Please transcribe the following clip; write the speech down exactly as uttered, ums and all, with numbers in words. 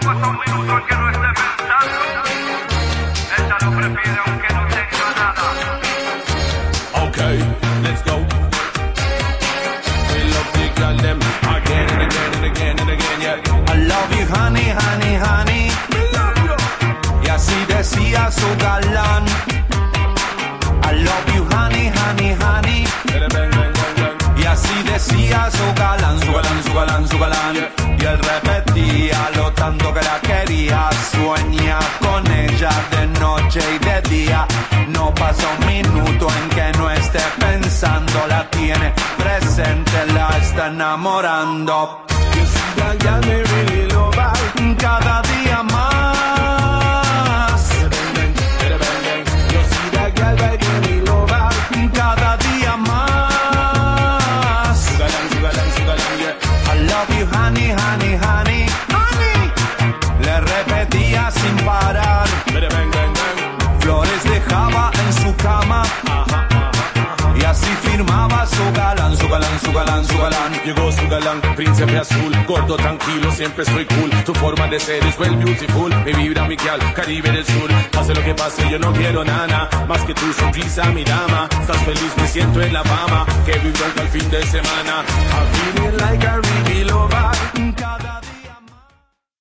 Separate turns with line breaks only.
pasa un minuto en que no esté pensando. Ella lo prefiere aunque no tenga nada.
Okay, let's go. We love the girl them again and again and again and again, yeah.
I love you, honey, honey, honey. Y así decía su galán. I love you, honey, honey, honey. Y así decía su galán, su galán, su galán, su galán. Y él repetía lo tanto que la quería. Sueña con ella de noche y de día. No pasa un minuto en que no esté pensando. La tiene presente, la está enamorando. Cada día más. Cada día más. I love you, honey, honey, honey, honey. Le repetía sin parar. Flores dejaba en su cama. Y así firmaba su galán, su galán, su galán, su galán.
Llegó su galán, príncipe azul, gordo tranquilo, siempre estoy cool. Tu forma de ser es well beautiful. Mi vibra, mi gal, Caribe del Sur. Pase lo que pase, yo no quiero nada más que tu sonrisa, mi dama. Estás feliz, me siento en la fama. Que vivo al fin de semana. I'm feeling like I really